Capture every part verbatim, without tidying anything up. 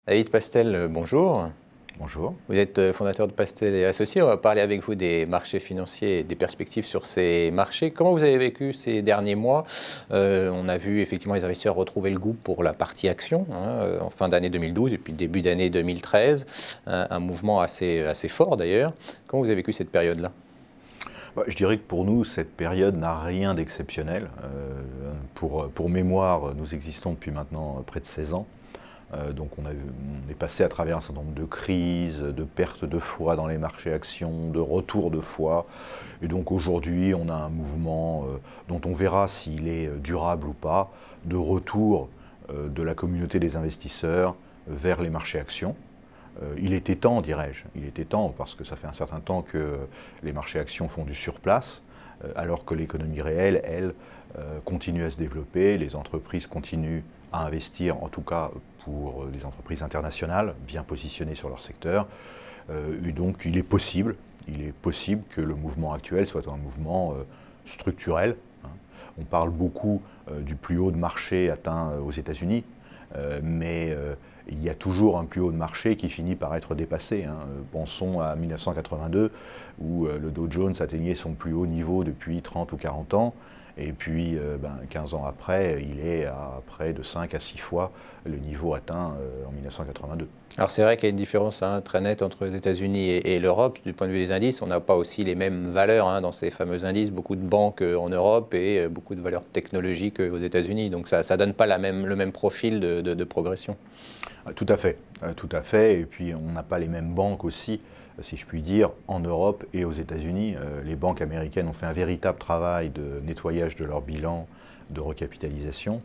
David Pastel, bonjour. Bonjour. Vous êtes fondateur de Pastel et Associés. On va parler avec vous des marchés financiers et des perspectives sur ces marchés. Comment vous avez vécu ces derniers mois? euh, On a vu effectivement les investisseurs retrouver le goût pour la partie action hein, en fin d'année deux mille douze et puis début d'année deux mille treize. Un, un mouvement assez, assez fort d'ailleurs. Comment vous avez vécu cette période-là? Bah, je dirais que pour nous, cette période n'a rien d'exceptionnel. Euh, pour, pour mémoire, nous existons depuis maintenant près de seize ans. Euh, donc on, a, on est passé à travers un certain nombre de crises, de pertes de foi dans les marchés actions, de retour de foi. Et donc aujourd'hui, on a un mouvement euh, dont on verra s'il est durable ou pas, de retour euh, de la communauté des investisseurs vers les marchés actions. Euh, il était temps, dirais-je, il était temps, parce que ça fait un certain temps que les marchés actions font du surplace, euh, alors que l'économie réelle, elle, euh, continue à se développer, les entreprises continuent à investir, en tout cas pour les entreprises internationales, bien positionnées sur leur secteur. Euh, et donc il est possible, il est possible que le mouvement actuel soit un mouvement euh, structurel. Hein. On parle beaucoup euh, du plus haut de marché atteint euh, aux États-Unis, euh, mais euh, il y a toujours un plus haut de marché qui finit par être dépassé. Hein. Pensons à mille neuf cent quatre-vingt-deux, où euh, le Dow Jones atteignait son plus haut niveau depuis trente ou quarante ans. Et puis, euh, ben, quinze ans après, il est à près de cinq à six fois le niveau atteint euh, en mille neuf cent quatre-vingt-deux. Alors c'est vrai qu'il y a une différence hein, très nette entre les États-Unis et, et l'Europe. Du point de vue des indices, on n'a pas aussi les mêmes valeurs hein, dans ces fameux indices. Beaucoup de banques en Europe et beaucoup de valeurs technologiques aux États-Unis. Donc ça ne donne pas la même, le même profil de, de, de progression. Tout à fait, tout à fait. Et puis on n'a pas les mêmes banques aussi, si je puis dire, en Europe et aux États-Unis. Les banques américaines ont fait un véritable travail de nettoyage de leur bilan, de recapitalisation.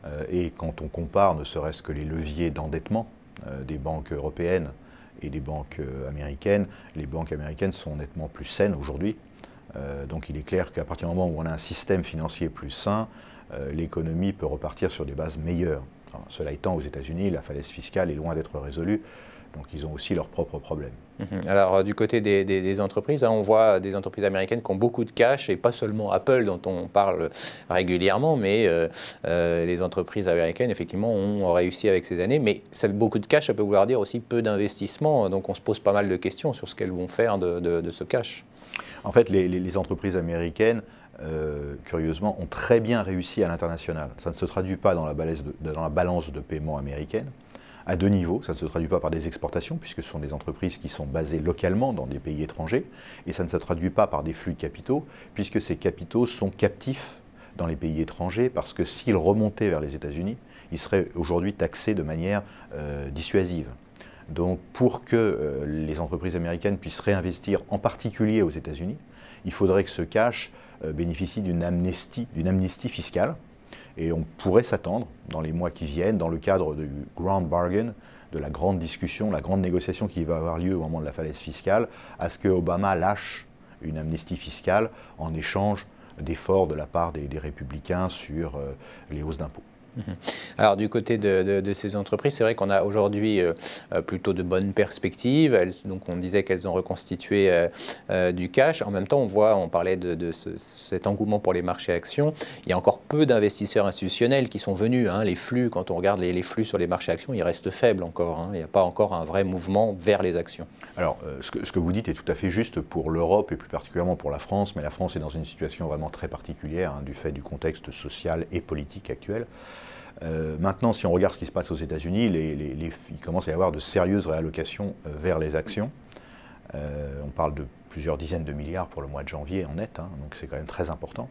Et quand on compare ne serait-ce que les leviers d'endettement des banques européennes et des banques américaines, les banques américaines sont nettement plus saines aujourd'hui. Donc il est clair qu'à partir du moment où on a un système financier plus sain, l'économie peut repartir sur des bases meilleures. Alors, cela étant, aux États-Unis, la falaise fiscale est loin d'être résolue, donc ils ont aussi leurs propres problèmes. Mmh. Alors du côté des, des, des entreprises, hein, on voit des entreprises américaines qui ont beaucoup de cash, et pas seulement Apple dont on parle régulièrement, mais euh, euh, les entreprises américaines effectivement ont réussi avec ces années, mais ça, beaucoup de cash, ça peut vouloir dire aussi peu d'investissement, donc on se pose pas mal de questions sur ce qu'elles vont faire de, de, de ce cash. En fait, les, les, les entreprises américaines, Euh, curieusement, ont très bien réussi à l'international. Ça ne se traduit pas dans la, balance de, dans la balance de paiement américaine, à deux niveaux. Ça ne se traduit pas par des exportations, puisque ce sont des entreprises qui sont basées localement dans des pays étrangers, et ça ne se traduit pas par des flux de capitaux, puisque ces capitaux sont captifs dans les pays étrangers, parce que s'ils remontaient vers les États-Unis, ils seraient aujourd'hui taxés de manière euh, dissuasive. Donc pour que euh, les entreprises américaines puissent réinvestir, en particulier aux États-Unis, il faudrait que ce cash euh, bénéficie d'une amnistie, d'une amnistie fiscale. Et on pourrait s'attendre, dans les mois qui viennent, dans le cadre du Grand Bargain, de la grande discussion, la grande négociation qui va avoir lieu au moment de la falaise fiscale, à ce que Obama lâche une amnistie fiscale en échange d'efforts de la part des, des républicains sur euh, les hausses d'impôts. Alors du côté de, de, de ces entreprises, c'est vrai qu'on a aujourd'hui euh, plutôt de bonnes perspectives. Elles, donc on disait qu'elles ont reconstitué euh, euh, du cash. En même temps, on voit, on parlait de, de ce, cet engouement pour les marchés actions. Il y a encore peu d'investisseurs institutionnels qui sont venus. Hein. Les flux, quand on regarde les, les flux sur les marchés actions, ils restent faibles encore. Hein. Il n'y a pas encore un vrai mouvement vers les actions. Alors, euh, ce, que, ce que vous dites est tout à fait juste pour l'Europe et plus particulièrement pour la France. Mais la France est dans une situation vraiment très particulière hein, du fait du contexte social et politique actuel. Euh, maintenant, si on regarde ce qui se passe aux États-Unis, les, les, les, il commence à y avoir de sérieuses réallocations euh, vers les actions. Euh, on parle de plusieurs dizaines de milliards pour le mois de janvier en net, hein, donc c'est quand même très important.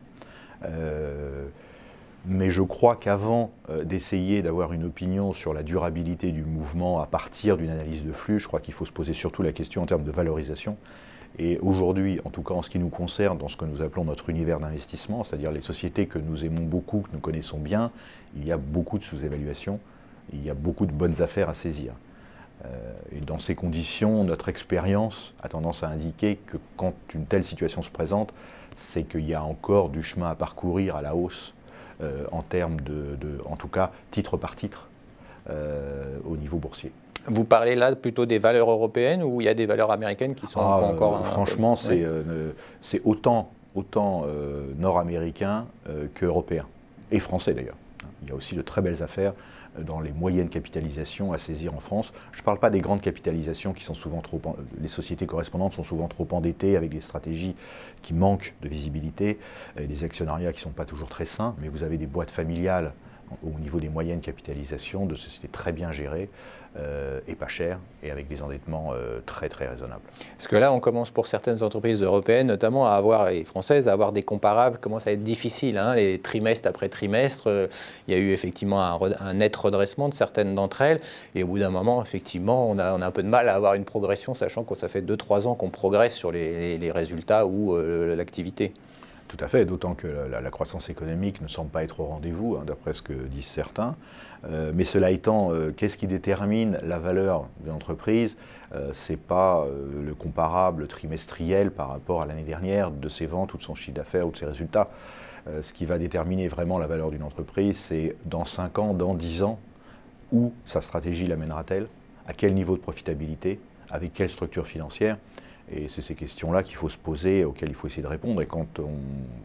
Euh, mais je crois qu'avant euh, d'essayer d'avoir une opinion sur la durabilité du mouvement à partir d'une analyse de flux, je crois qu'il faut se poser surtout la question en termes de valorisation. Et aujourd'hui, en tout cas en ce qui nous concerne, dans ce que nous appelons notre univers d'investissement, c'est-à-dire les sociétés que nous aimons beaucoup, que nous connaissons bien, il y a beaucoup de sous-évaluation, il y a beaucoup de bonnes affaires à saisir. Euh, et dans ces conditions, notre expérience a tendance à indiquer que quand une telle situation se présente, c'est qu'il y a encore du chemin à parcourir à la hausse, euh, en termes de, de, en tout cas, titre par titre, euh, au niveau boursier. Vous parlez là plutôt des valeurs européennes ou il y a des valeurs américaines qui sont ah, pas encore... Euh, franchement, c'est oui. euh, c'est autant, autant euh, nord-américain euh, qu'européen, et français d'ailleurs. Il y a aussi de très belles affaires dans les moyennes capitalisations à saisir en France. Je ne parle pas des grandes capitalisations qui sont souvent trop... Les sociétés correspondantes sont souvent trop endettées avec des stratégies qui manquent de visibilité, et des actionnariats qui ne sont pas toujours très sains, mais vous avez des boîtes familiales au niveau des moyennes capitalisations de sociétés très bien gérées euh, et pas chères et avec des endettements euh, très très raisonnables. Parce que là, on commence pour certaines entreprises européennes, notamment à avoir, et françaises, à avoir des comparables, commence à être difficile. Hein, les trimestres après trimestre, euh, il y a eu effectivement un, un net redressement de certaines d'entre elles. Et au bout d'un moment, effectivement, on a, on a un peu de mal à avoir une progression, sachant que ça fait deux trois ans qu'on progresse sur les, les, les résultats ou euh, l'activité. Tout à fait, d'autant que la, la croissance économique ne semble pas être au rendez-vous, hein, d'après ce que disent certains. Euh, mais cela étant, euh, qu'est-ce qui détermine la valeur de l'entreprise? euh, Ce n'est pas euh, le comparable trimestriel par rapport à l'année dernière de ses ventes ou de son chiffre d'affaires ou de ses résultats. Euh, ce qui va déterminer vraiment la valeur d'une entreprise, c'est dans cinq ans, dans dix ans, où sa stratégie l'amènera-t-elle, à quel niveau de profitabilité, avec quelle structure financière. Et c'est ces questions-là qu'il faut se poser, auxquelles il faut essayer de répondre. Et quand on,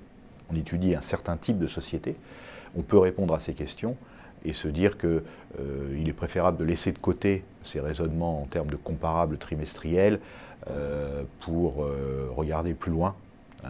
on étudie un certain type de société, on peut répondre à ces questions et se dire qu'il euh, est préférable de laisser de côté ces raisonnements en termes de comparables trimestriels euh, pour euh, regarder plus loin, euh,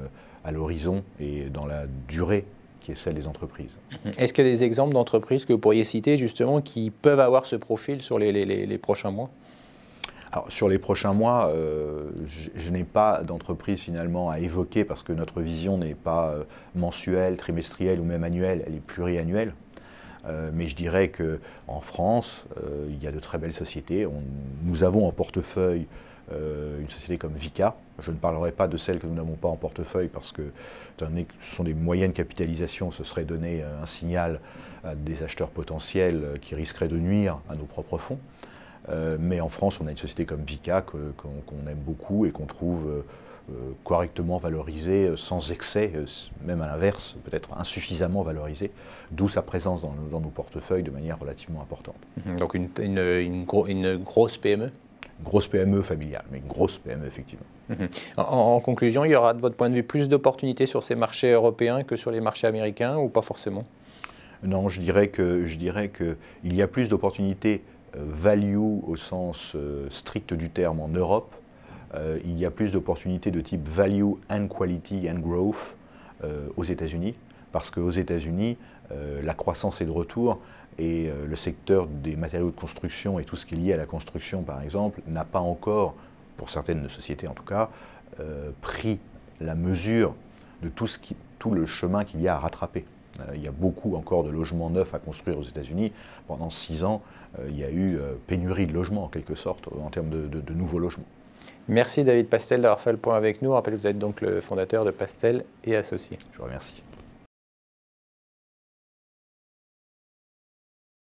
à l'horizon et dans la durée qui est celle des entreprises. Est-ce qu'il y a des exemples d'entreprises que vous pourriez citer justement qui peuvent avoir ce profil sur les, les, les prochains mois ? Alors, sur les prochains mois, euh, je, je n'ai pas d'entreprise finalement à évoquer parce que notre vision n'est pas euh, mensuelle, trimestrielle ou même annuelle, elle est pluriannuelle. Euh, mais je dirais qu'en France, euh, il y a de très belles sociétés. On, nous avons en portefeuille euh, une société comme Vicat. Je ne parlerai pas de celles que nous n'avons pas en portefeuille parce que, étant donné que ce sont des moyennes capitalisations, ce serait donner un signal à des acheteurs potentiels qui risqueraient de nuire à nos propres fonds. Euh, mais en France, on a une société comme Vicat que, qu'on, qu'on aime beaucoup et qu'on trouve euh, correctement valorisée, sans excès, euh, même à l'inverse, peut-être insuffisamment valorisée, d'où sa présence dans, dans nos portefeuilles de manière relativement importante. Donc une, une, une, gros, une grosse P M E ? Une grosse P M E familiale, mais une grosse P M E effectivement. Mmh. En, en conclusion, il y aura de votre point de vue plus d'opportunités sur ces marchés européens que sur les marchés américains ou pas forcément ? Non, je dirais que, je dirais que il y a plus d'opportunités value au sens euh, strict du terme en Europe. Euh, il y a plus d'opportunités de type value and quality and growth euh, aux États-Unis, parce qu'aux États-Unis, euh, la croissance est de retour et euh, le secteur des matériaux de construction et tout ce qui est lié à la construction, par exemple, n'a pas encore, pour certaines sociétés en tout cas, euh, pris la mesure de tout, ce qui, tout le chemin qu'il y a à rattraper. Il y a beaucoup encore de logements neufs à construire aux États-Unis. Pendant six ans, il y a eu pénurie de logements, en quelque sorte, en termes de, de, de nouveaux logements. Merci David Pastel d'avoir fait le point avec nous. Je rappelle que vous êtes donc le fondateur de Pastel et Associés. Je vous remercie.